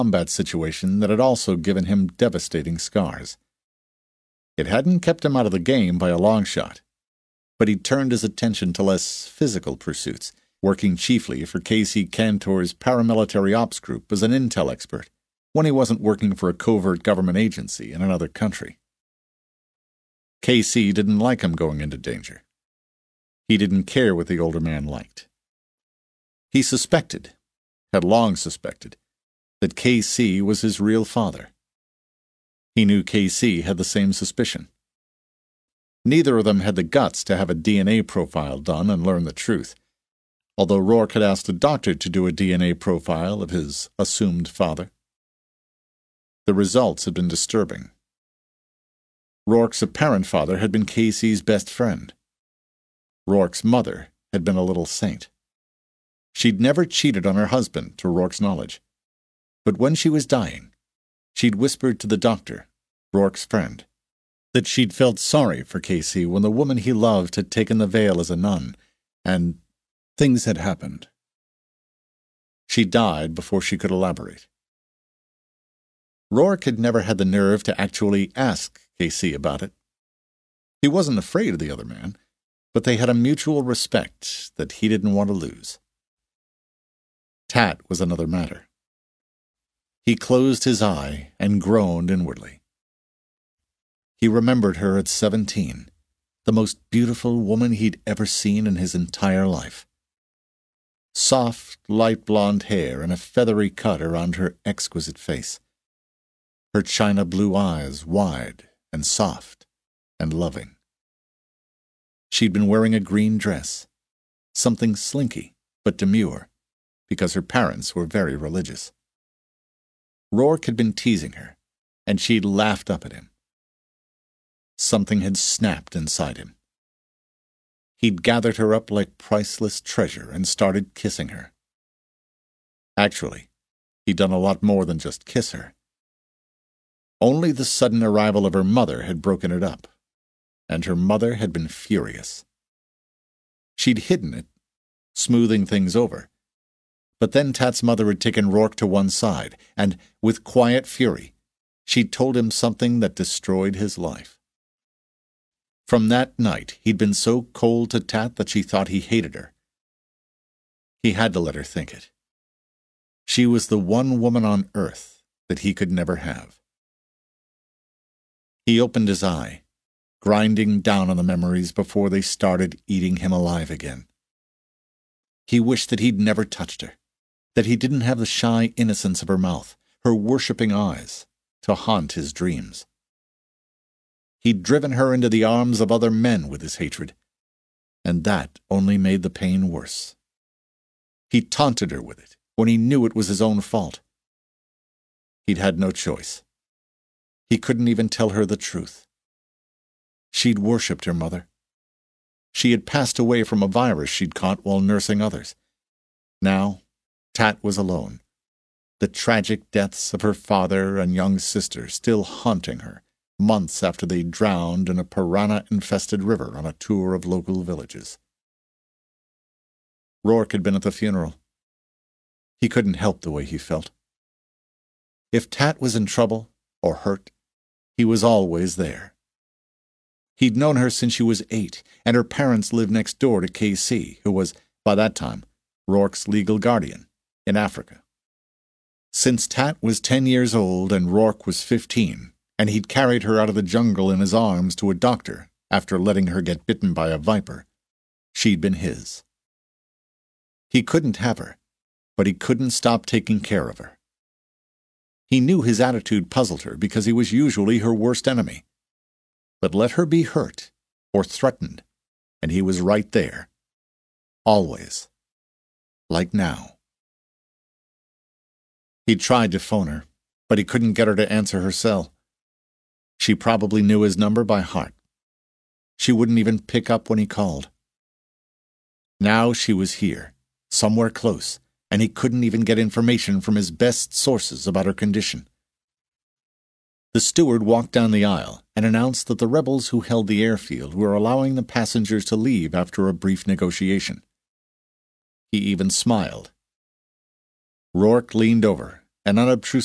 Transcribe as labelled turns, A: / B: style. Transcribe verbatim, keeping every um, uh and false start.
A: combat situation that had also given him devastating scars. It hadn't kept him out of the game by a long shot, but he'd turned his attention to less physical pursuits, working chiefly for K C Cantor's paramilitary ops group as an intel expert, when he wasn't working for a covert government agency in another country. K C didn't like him going into danger. He didn't care what the older man liked. He suspected, had long suspected, that K C was his real father. He knew K C had the same suspicion. Neither of them had the guts to have a D N A profile done and learn the truth, although Rourke had asked a doctor to do a D N A profile of his assumed father. The results had been disturbing. Rourke's apparent father had been K C's best friend. Rourke's mother had been a little saint. She'd never cheated on her husband, to Rourke's knowledge. But when she was dying, she'd whispered to the doctor, Rourke's friend, that she'd felt sorry for K C when the woman he loved had taken the veil as a nun, and things had happened. She died before she could elaborate. Rourke had never had the nerve to actually ask K C about it. He wasn't afraid of the other man, but they had a mutual respect that he didn't want to lose. Tat was another matter. He closed his eye and groaned inwardly. He remembered her at seventeen, the most beautiful woman he'd ever seen in his entire life. Soft, light blonde hair and a feathery cut around her exquisite face. Her china blue eyes wide and soft and loving. She'd been wearing a green dress, something slinky but demure, because her parents were very religious. Rourke had been teasing her, and she'd laughed up at him. Something had snapped inside him. He'd gathered her up like priceless treasure and started kissing her. Actually, he'd done a lot more than just kiss her. Only the sudden arrival of her mother had broken it up, and her mother had been furious. She'd hidden it, smoothing things over. But then Tat's mother had taken Rourke to one side, and, with quiet fury, she'd told him something that destroyed his life. From that night, he'd been so cold to Tat that she thought he hated her. He had to let her think it. She was the one woman on earth that he could never have. He opened his eye, grinding down on the memories before they started eating him alive again. He wished that he'd never touched her, that he didn't have the shy innocence of her mouth, her worshipping eyes, to haunt his dreams. He'd driven her into the arms of other men with his hatred, and that only made the pain worse. He taunted her with it when he knew it was his own fault. He'd had no choice. He couldn't even tell her the truth. She'd worshipped her mother. She had passed away from a virus she'd caught while nursing others. Now, Tat was alone, the tragic deaths of her father and young sister still haunting her, months after they drowned in a piranha-infested river on a tour of local villages. Rourke had been at the funeral. He couldn't help the way he felt. If Tat was in trouble or hurt, he was always there. He'd known her since she was eight, and her parents lived next door to K C, who was, by that time, Rourke's legal guardian in Africa. Since Tat was ten years old and Rourke was fifteen, and he'd carried her out of the jungle in his arms to a doctor after letting her get bitten by a viper, she'd been his. He couldn't have her, but he couldn't stop taking care of her. He knew his attitude puzzled her because he was usually her worst enemy. But let her be hurt or threatened, and he was right there. Always. Like now. He tried to phone her, but he couldn't get her to answer her cell. She probably knew his number by heart. She wouldn't even pick up when he called. Now she was here, somewhere close, and he couldn't even get information from his best sources about her condition. The steward walked down the aisle and announced that the rebels who held the airfield were allowing the passengers to leave after a brief negotiation. He even smiled. Rourke leaned over and unobtrusively